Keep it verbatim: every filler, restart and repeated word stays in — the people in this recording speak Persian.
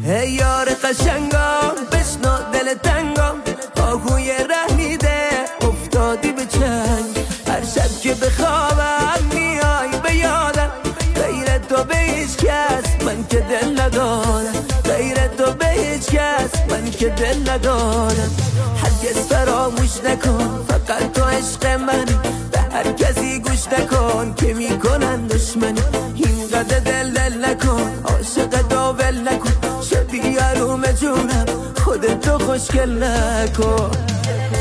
ای یار قشنگا بشنو دل تنگا آهوی رحمیده افتادی به چنگ هر شب که بخوابم میای به یادم غیر تو به هیچ کس من که دل ندارم غیر تو به هیچ کس من که دل ندارم هرگز فراموش نکن فقط تو عشق منی به هر کسی گوش نکن که میکنن دشمنی اینقدر دل دل نکن عاشق تو ول نکن شبیه روم جونم خودتو خوشگل نکن